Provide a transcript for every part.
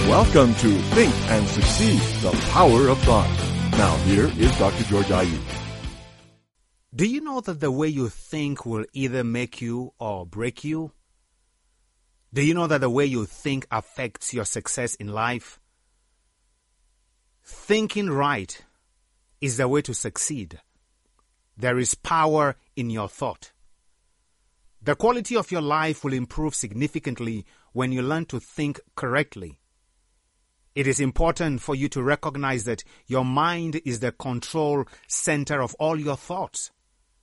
Welcome to Think and Succeed, the Power of Thought. Now here is Dr. George Ayub. Do you know that the way you think will either make you or break you? Do you know that the way you think affects your success in life? Thinking right is the way to succeed. There is power in your thought. The quality of your life will improve significantly when you learn to think correctly. It is important for you to recognize that your mind is the control center of all your thoughts.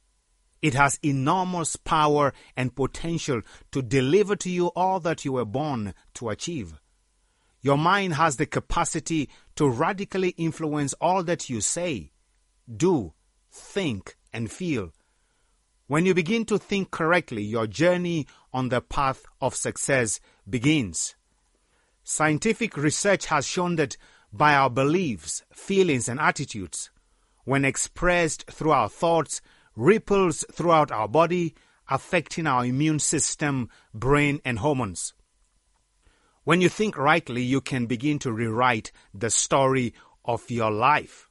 It has enormous power and potential to deliver to you all that you were born to achieve. Your mind has the capacity to radically influence all that you say, do, think, and feel. When you begin to think correctly, your journey on the path of success begins. Scientific research has shown that by our beliefs, feelings, and attitudes, when expressed through our thoughts, ripples throughout our body, affecting our immune system, brain, and hormones. When you think rightly, you can begin to rewrite the story of your life.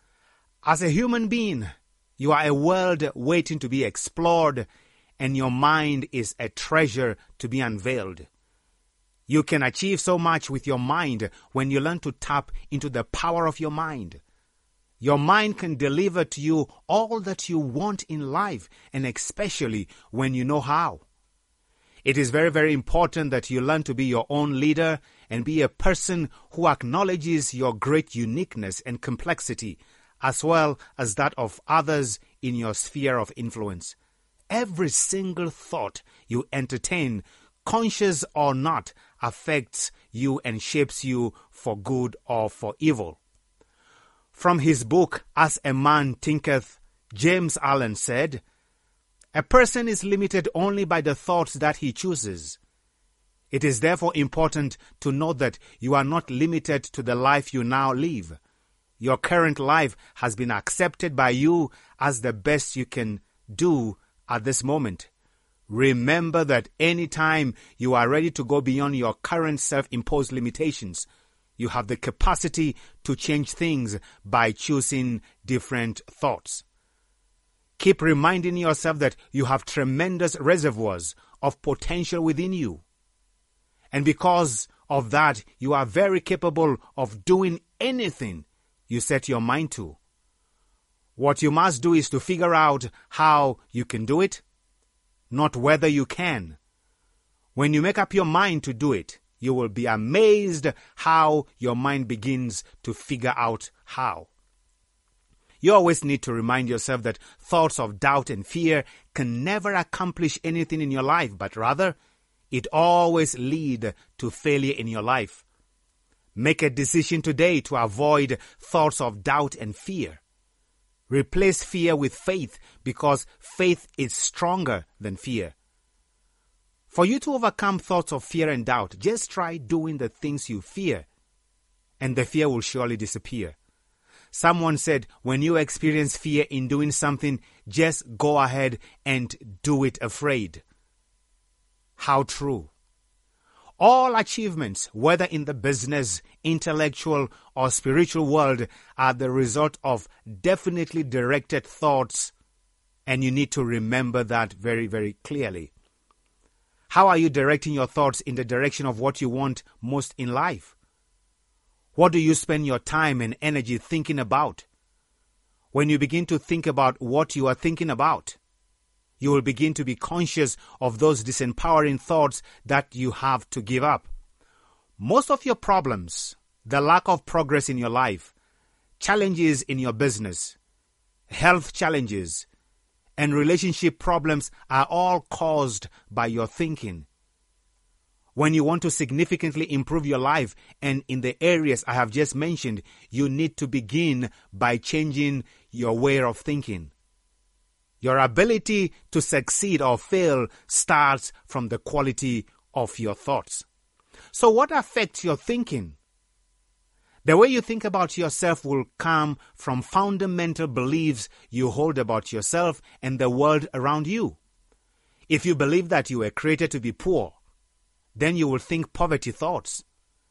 As a human being, you are a world waiting to be explored, and your mind is a treasure to be unveiled. You can achieve so much with your mind when you learn to tap into the power of your mind. Your mind can deliver to you all that you want in life, and especially when you know how. It is very, very important that you learn to be your own leader and be a person who acknowledges your great uniqueness and complexity, as well as that of others in your sphere of influence. Every single thought you entertain, conscious or not, affects you and shapes you for good or for evil. From his book, As a Man Thinketh, James Allen said, "A person is limited only by the thoughts that he chooses. It is therefore important to note that you are not limited to the life you now live. Your current life has been accepted by you as the best you can do at this moment. Remember that any time you are ready to go beyond your current self-imposed limitations, you have the capacity to change things by choosing different thoughts. Keep reminding yourself that you have tremendous reservoirs of potential within you. And because of that, you are very capable of doing anything you set your mind to. What you must do is to figure out how you can do it, not whether you can. When you make up your mind to do it, you will be amazed how your mind begins to figure out how. You always need to remind yourself that thoughts of doubt and fear can never accomplish anything in your life, but rather, it always leads to failure in your life. Make a decision today to avoid thoughts of doubt and fear. Replace fear with faith, because faith is stronger than fear. For you to overcome thoughts of fear and doubt, just try doing the things you fear, and the fear will surely disappear. Someone said, when you experience fear in doing something, just go ahead and do it afraid. How true. All achievements, whether in the business, intellectual, or spiritual world, are the result of definitely directed thoughts, and you need to remember that very, very clearly. How are you directing your thoughts in the direction of what you want most in life? What do you spend your time and energy thinking about? When you begin to think about what you are thinking about, you will begin to be conscious of those disempowering thoughts that you have to give up. Most of your problems, the lack of progress in your life, challenges in your business, health challenges, and relationship problems are all caused by your thinking. When you want to significantly improve your life, and in the areas I have just mentioned, you need to begin by changing your way of thinking. Your ability to succeed or fail starts from the quality of your thoughts. So what affects your thinking? The way you think about yourself will come from fundamental beliefs you hold about yourself and the world around you. If you believe that you were created to be poor, then you will think poverty thoughts.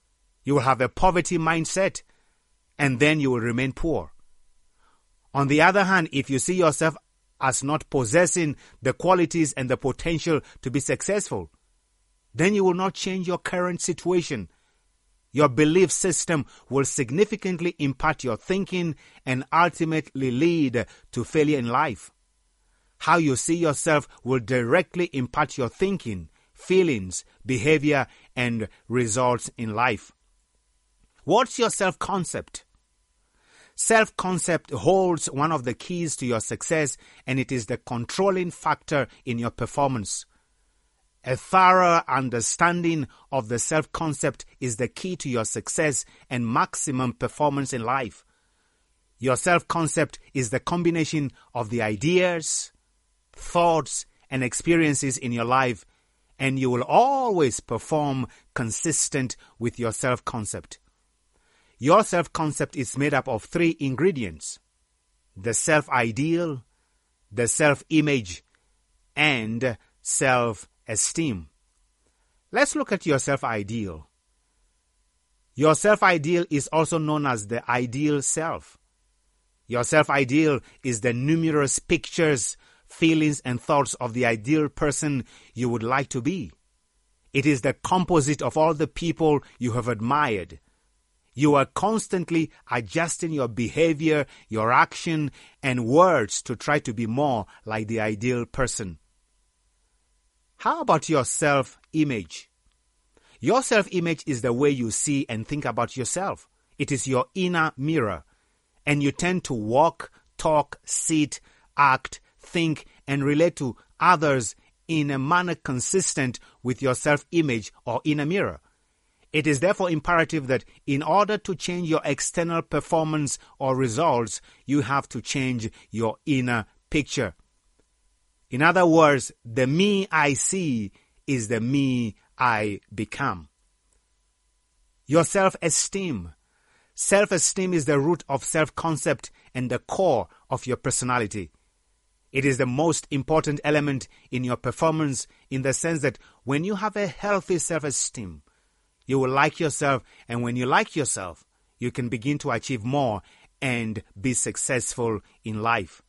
You will have a poverty mindset, and then you will remain poor. On the other hand, if you see yourself as not possessing the qualities and the potential to be successful, then you will not change your current situation. Your belief system will significantly impact your thinking and ultimately lead to failure in life. How you see yourself will directly impact your thinking, feelings, behavior, and results in life. What's your self-concept? Self-concept holds one of the keys to your success, and it is the controlling factor in your performance. A thorough understanding of the self-concept is the key to your success and maximum performance in life. Your self-concept is the combination of the ideas, thoughts, and experiences in your life, and you will always perform consistent with your self-concept. Your self-concept is made up of 3 ingredients: the self-ideal, the self-image, and self-esteem. Let's look at your self-ideal. Your self-ideal is also known as the ideal self. Your self-ideal is the numerous pictures, feelings, and thoughts of the ideal person you would like to be. It is the composite of all the people you have admired. You are constantly adjusting your behavior, your action, and words to try to be more like the ideal person. How about your self-image? Your self-image is the way you see and think about yourself. It is your inner mirror, and you tend to walk, talk, sit, act, think, and relate to others in a manner consistent with your self-image or inner mirror. It is therefore imperative that in order to change your external performance or results, you have to change your inner picture. In other words, the me I see is the me I become. Your self-esteem. Self-esteem is the root of self-concept and the core of your personality. It is the most important element in your performance in the sense that when you have a healthy self-esteem, you will like yourself, and when you like yourself, you can begin to achieve more and be successful in life.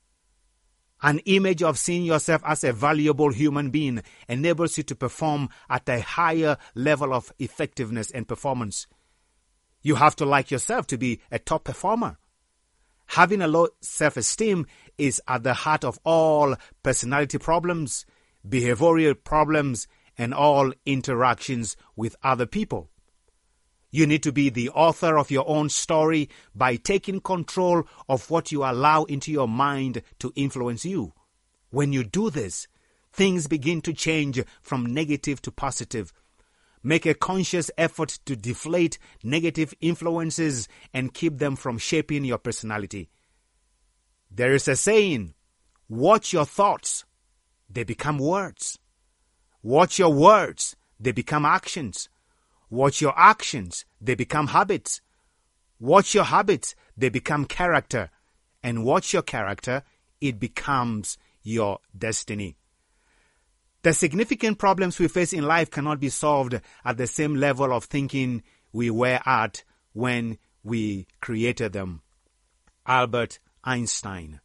An image of seeing yourself as a valuable human being enables you to perform at a higher level of effectiveness and performance. You have to like yourself to be a top performer. Having a low self-esteem is at the heart of all personality problems, behavioral problems, and all interactions with other people. You need to be the author of your own story by taking control of what you allow into your mind to influence you. When you do this, things begin to change from negative to positive. Make a conscious effort to deflate negative influences and keep them from shaping your personality. There is a saying, watch your thoughts, they become words. Watch your words, they become actions. Watch your actions, they become habits. Watch your habits, they become character. And watch your character, it becomes your destiny. The significant problems we face in life cannot be solved at the same level of thinking we were at when we created them. Albert Einstein.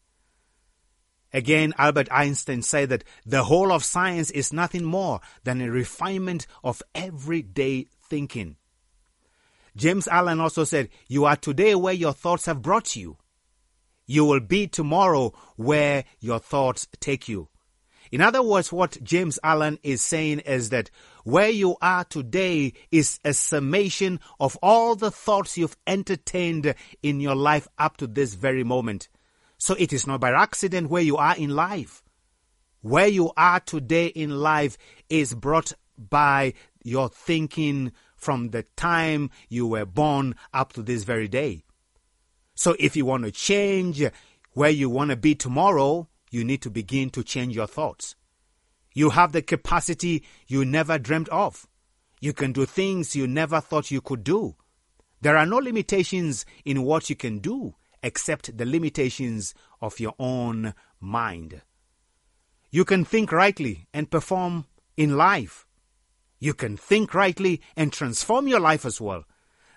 Again, Albert Einstein said that the whole of science is nothing more than a refinement of everyday thinking. James Allen also said, you are today where your thoughts have brought you. You will be tomorrow where your thoughts take you. In other words, what James Allen is saying is that where you are today is a summation of all the thoughts you've entertained in your life up to this very moment. So it is not by accident where you are in life. Where you are today in life is brought by your thinking from the time you were born up to this very day. So if you want to change where you want to be tomorrow, you need to begin to change your thoughts. You have the capacity you never dreamt of. You can do things you never thought you could do. There are no limitations in what you can do except the limitations of your own mind. You can think rightly and perform in life. You can think rightly and transform your life as well.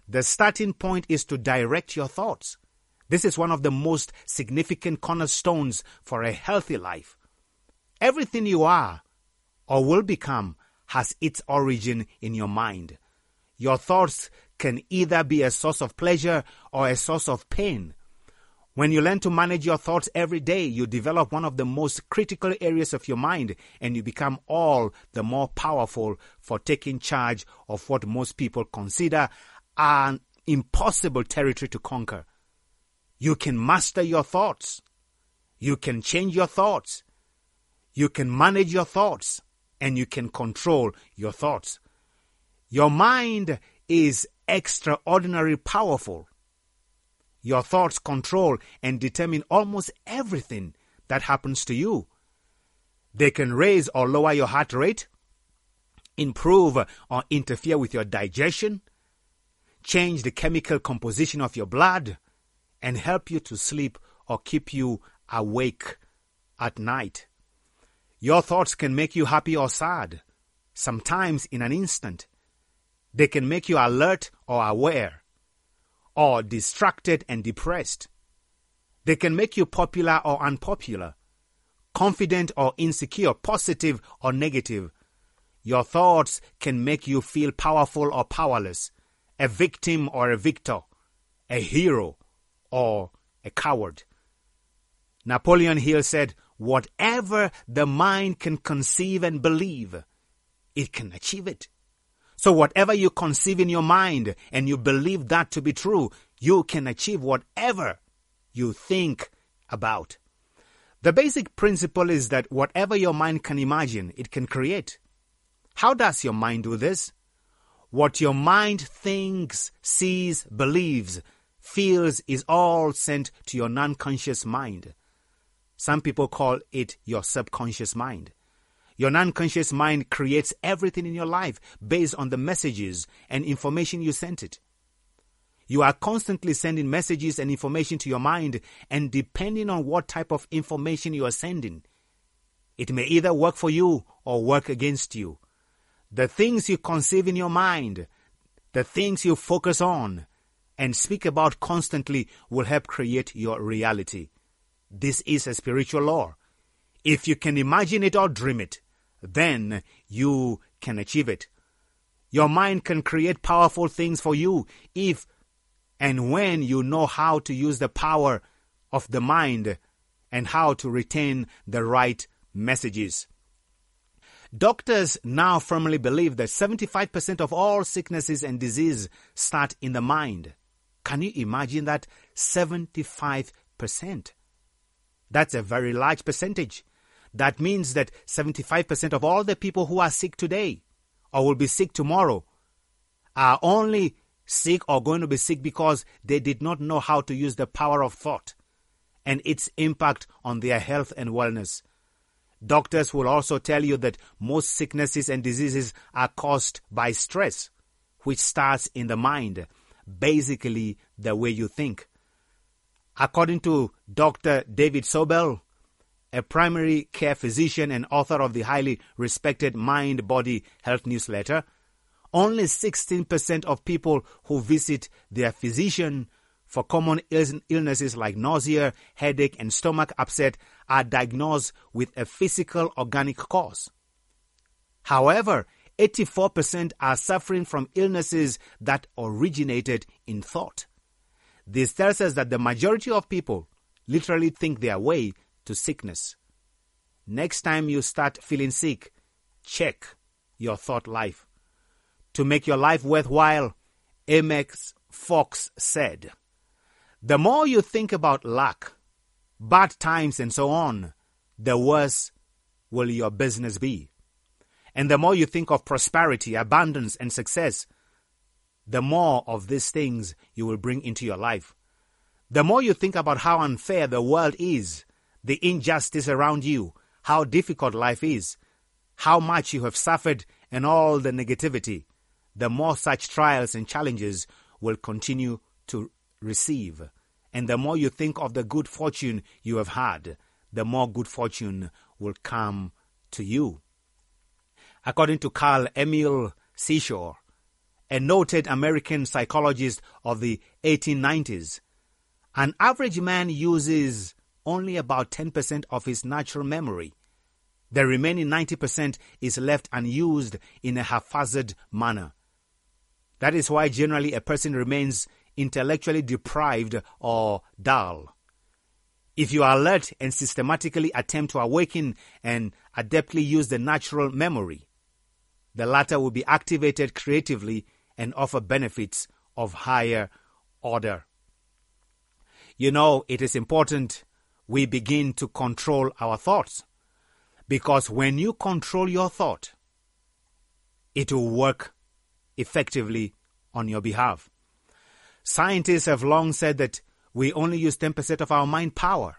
The starting point is to direct your thoughts. This is one of the most significant cornerstones for a healthy life. Everything you are or will become has its origin in your mind. Your thoughts can either be a source of pleasure or a source of pain. When you learn to manage your thoughts every day, you develop one of the most critical areas of your mind, and you become all the more powerful for taking charge of what most people consider an impossible territory to conquer. You can master your thoughts. You can change your thoughts. You can manage your thoughts, and you can control your thoughts. Your mind is extraordinarily powerful. Your thoughts control and determine almost everything that happens to you. They can raise or lower your heart rate, improve or interfere with your digestion, change the chemical composition of your blood, and help you to sleep or keep you awake at night. Your thoughts can make you happy or sad, sometimes in an instant. They can make you alert or aware, or distracted and depressed. They can make you popular or unpopular, confident or insecure, positive or negative. Your thoughts can make you feel powerful or powerless, a victim or a victor, a hero or a coward. Napoleon Hill said, "Whatever the mind can conceive and believe, it can achieve it." So whatever you conceive in your mind and you believe that to be true, you can achieve whatever you think about. The basic principle is that whatever your mind can imagine, it can create. How does your mind do this? What your mind thinks, sees, believes, feels is all sent to your non-conscious mind. Some people call it your subconscious mind. Your non-conscious mind creates everything in your life based on the messages and information you sent it. You are constantly sending messages and information to your mind, and depending on what type of information you are sending, it may either work for you or work against you. The things you conceive in your mind, the things you focus on and speak about constantly will help create your reality. This is a spiritual law. If you can imagine it or dream it, then you can achieve it. Your mind can create powerful things for you if and when you know how to use the power of the mind and how to retain the right messages. Doctors now firmly believe that 75% of all sicknesses and disease start in the mind. Can you imagine that? 75%. That's a very large percentage. That means that 75% of all the people who are sick today or will be sick tomorrow are only sick or going to be sick because they did not know how to use the power of thought and its impact on their health and wellness. Doctors will also tell you that most sicknesses and diseases are caused by stress, which starts in the mind, basically the way you think. According to Dr. David Sobel, a primary care physician and author of the highly respected Mind Body Health newsletter, only 16% of people who visit their physician for common illnesses like nausea, headache, and stomach upset are diagnosed with a physical organic cause. However, 84% are suffering from illnesses that originated in thought. This tells us that the majority of people literally think their way to sickness. Next time you start feeling sick, check your thought life. To make your life worthwhile, Amex Fox said, "The more you think about luck, bad times and so on, the worse will your business be. And the more you think of prosperity, abundance, and success, the more of these things you will bring into your life. The more you think about how unfair the world is, the injustice around you, how difficult life is, how much you have suffered, and all the negativity, the more such trials and challenges will continue to receive. And the more you think of the good fortune you have had, the more good fortune will come to you." According to Carl Emil Seashore, a noted American psychologist of the 1890s, an average man uses only about 10% of his natural memory. The remaining 90% is left unused in a haphazard manner. That is why generally a person remains intellectually deprived or dull. If you are alert and systematically attempt to awaken and adeptly use the natural memory, the latter will be activated creatively and offer benefits of higher order. You know, it is important we begin to control our thoughts, because when you control your thought, it will work effectively on your behalf. Scientists have long said that we only use 10% of our mind power.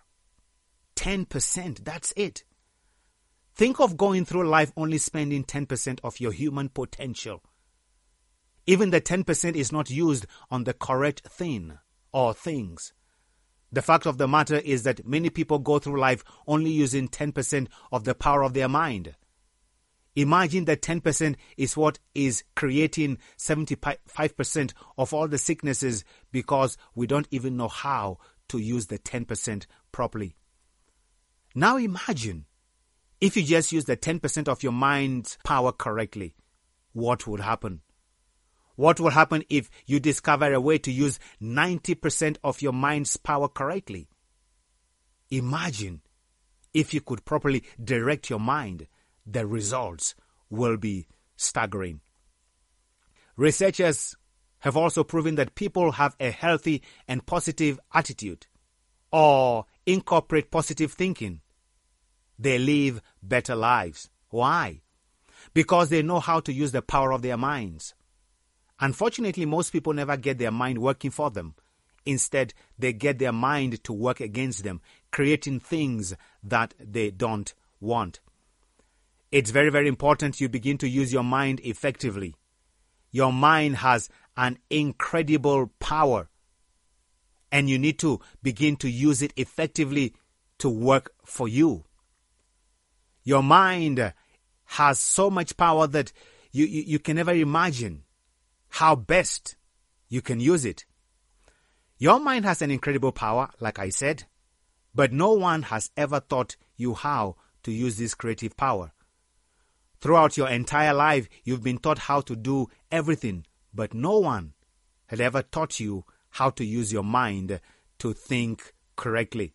10%, that's it. Think of going through life only spending 10% of your human potential. Even the 10% is not used on the correct thing or things. The fact of the matter is that many people go through life only using 10% of the power of their mind. Imagine that 10% is what is creating 75% of all the sicknesses, because we don't even know how to use the 10% properly. Now imagine if you just use the 10% of your mind's power correctly, what would happen? What will happen if you discover a way to use 90% of your mind's power correctly? Imagine if you could properly direct your mind. The results will be staggering. Researchers have also proven that people have a healthy and positive attitude or incorporate positive thinking. They live better lives. Why? Because they know how to use the power of their minds. Unfortunately, most people never get their mind working for them. Instead, they get their mind to work against them, creating things that they don't want. It's very, very important you begin to use your mind effectively. Your mind has an incredible power, and you need to begin to use it effectively to work for you. Your mind has so much power that you can never imagine how best you can use it. Your mind has an incredible power, like I said, but no one has ever taught you how to use this creative power. Throughout your entire life, you've been taught how to do everything, but no one had ever taught you how to use your mind to think correctly.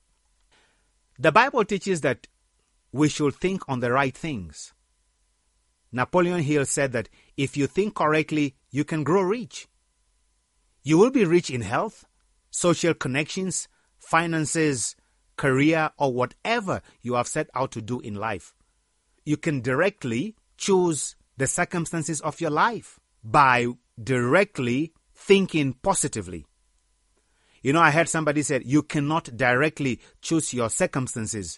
The Bible teaches that we should think on the right things. Napoleon Hill said that if you think correctly, you can grow rich. You will be rich in health, social connections, finances, career, or whatever you have set out to do in life. You can directly choose the circumstances of your life by directly thinking positively. You know, I heard somebody said you cannot directly choose your circumstances,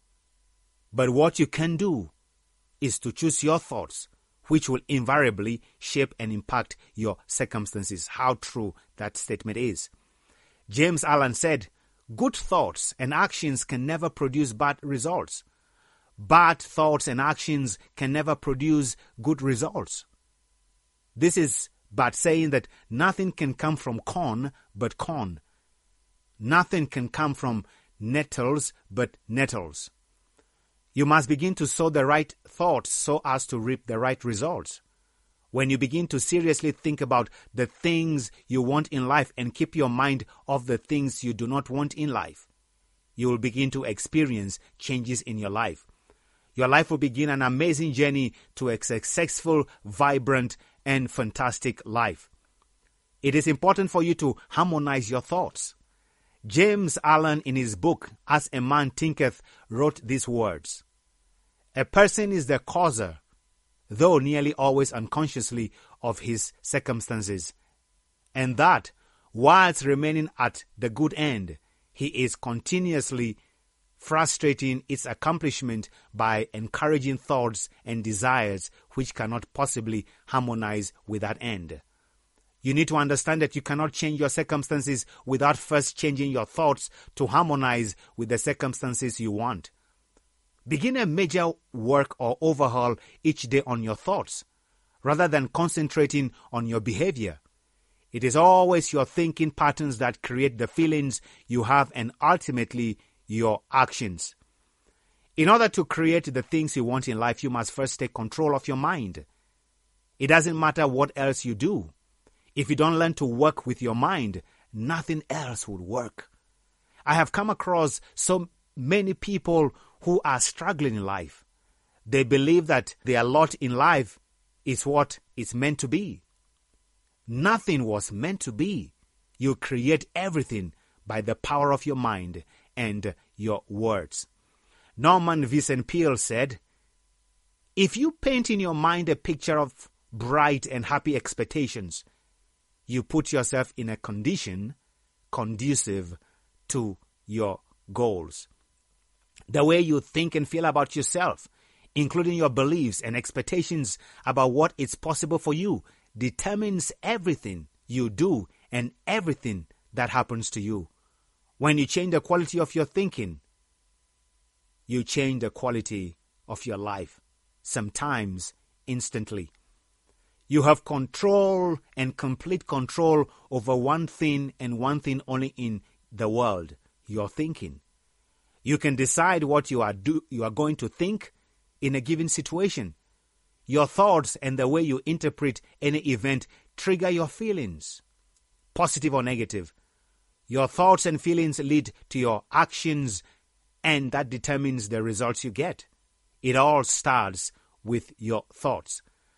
but what you can do is to choose your thoughts, which will invariably shape and impact your circumstances. How true that statement is. James Allen said, "Good thoughts and actions can never produce bad results. Bad thoughts and actions can never produce good results." This is but saying that nothing can come from corn but corn. Nothing can come from nettles but nettles. You must begin to sow the right thoughts so as to reap the right results. When you begin to seriously think about the things you want in life and keep your mind off the things you do not want in life, you will begin to experience changes in your life. Your life will begin an amazing journey to a successful, vibrant, and fantastic life. It is important for you to harmonize your thoughts. James Allen, in his book, As a Man Thinketh, wrote these words: "A person is the causer, though nearly always unconsciously, of his circumstances, and that, whilst remaining at the good end, he is continuously frustrating its accomplishment by encouraging thoughts and desires which cannot possibly harmonize with that end." You need to understand that you cannot change your circumstances without first changing your thoughts to harmonize with the circumstances you want. Begin a major work or overhaul each day on your thoughts. rather than concentrating on your behavior. It is always your thinking patterns that create the feelings you have and ultimately your actions. In order to create the things you want in life, you must first take control of your mind. It doesn't matter what else you do. If you don't learn to work with your mind, nothing else would work. I have come across so many people who are struggling in life. They believe that their lot in life is what it's meant to be. Nothing was meant to be. You create everything by the power of your mind and your words. Norman Vincent Peale said, "If you paint in your mind a picture of bright and happy expectations, you put yourself in a condition conducive to your goals." The way you think and feel about yourself, including your beliefs and expectations about what is possible for you, determines everything you do and everything that happens to you. When you change the quality of your thinking, you change the quality of your life, sometimes instantly. You have control and complete control over one thing and one thing only in the world, your thinking. You can decide what you are going to think in a given situation. Your thoughts and the way you interpret any event trigger your feelings, positive or negative. Your thoughts and feelings lead to your actions, and that determines the results you get. It all starts with your thoughts.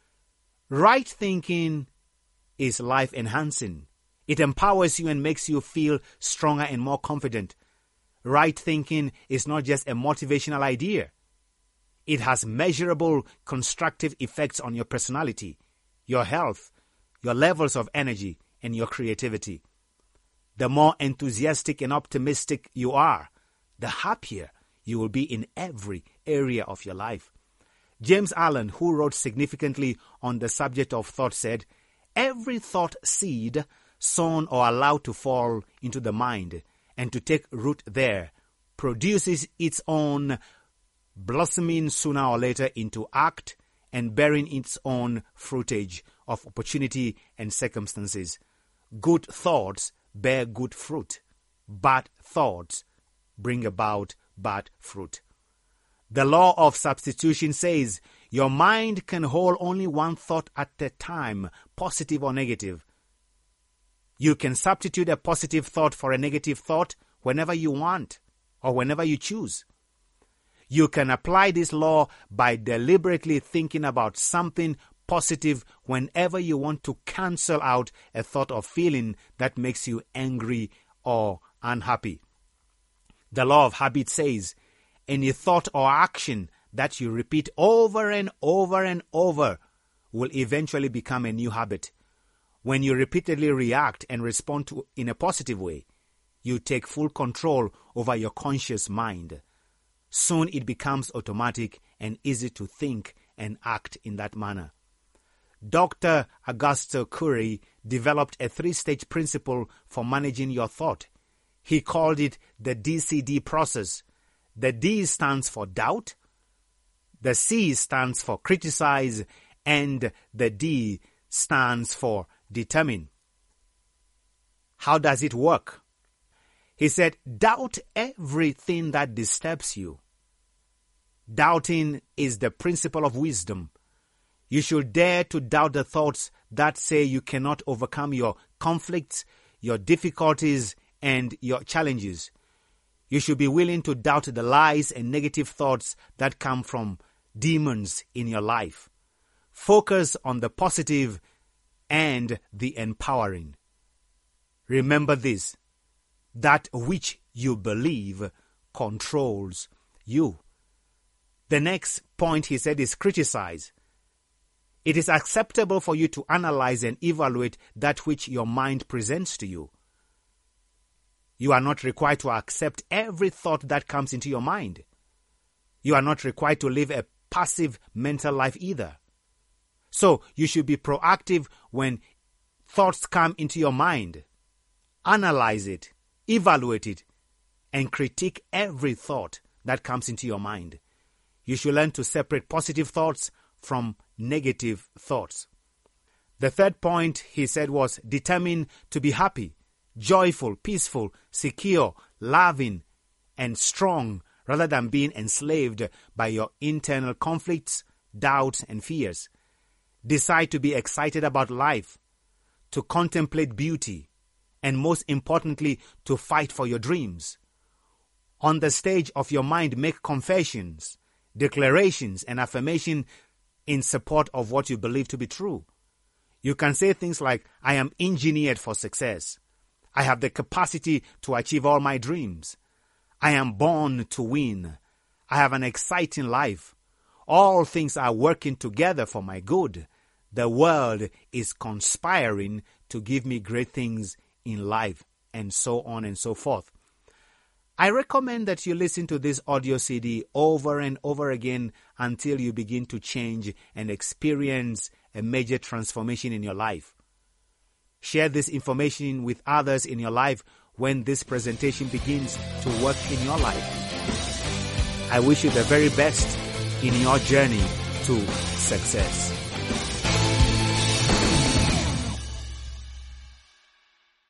Right thinking is life-enhancing. It empowers you and makes you feel stronger and more confident. Right thinking is not just a motivational idea. It has measurable constructive effects on your personality, your health, your levels of energy, and your creativity. The more enthusiastic and optimistic you are, the happier you will be in every area of your life. James Allen, who wrote significantly on the subject of thought, said, "Every thought seed sown or allowed to fall into the mind and to take root there produces its own blossoming sooner or later into act and bearing its own fruitage of opportunity and circumstances. Good thoughts bear good fruit. Bad thoughts bring about bad fruit." The law of substitution says your mind can hold only one thought at a time, positive or negative. You can substitute a positive thought for a negative thought whenever you want or whenever you choose. You can apply this law by deliberately thinking about something positive whenever you want to cancel out a thought or feeling that makes you angry or unhappy. The law of habit says any thought or action that you repeat over and over and over will eventually become a new habit. When you repeatedly react and respond in a positive way, you take full control over your conscious mind. Soon it becomes automatic and easy to think and act in that manner. Dr. Augusto Curry developed a 3-stage principle for managing your thought. He called it the DCD process. The D stands for doubt, the C stands for criticize, and the D stands for determine. How does it work? He said, doubt everything that disturbs you. Doubting is the principle of wisdom. You should dare to doubt the thoughts that say you cannot overcome your conflicts, your difficulties, and your challenges. You should be willing to doubt the lies and negative thoughts that come from demons in your life. Focus on the positive and the empowering. Remember this, that which you believe controls you. The next point he said is criticize. It is acceptable for you to analyze and evaluate that which your mind presents to you. You are not required to accept every thought that comes into your mind. You are not required to live a passive mental life either. So you should be proactive when thoughts come into your mind. Analyze it, evaluate it, and critique every thought that comes into your mind. You should learn to separate positive thoughts from negative thoughts. The third point he said was determine to be happy, joyful, peaceful, secure, loving, and strong, rather than being enslaved by your internal conflicts, doubts, and fears. Decide to be excited about life, to contemplate beauty, and most importantly, to fight for your dreams. On the stage of your mind, make confessions, declarations, and affirmation in support of what you believe to be true. You can say things like, I am engineered for success. I have the capacity to achieve all my dreams. I am born to win. I have an exciting life. All things are working together for my good. The world is conspiring to give me great things in life, and so on and so forth. I recommend that you listen to this audio CD over and over again until you begin to change and experience a major transformation in your life. Share this information with others in your life when this presentation begins to work in your life. I wish you the very best in your journey to success.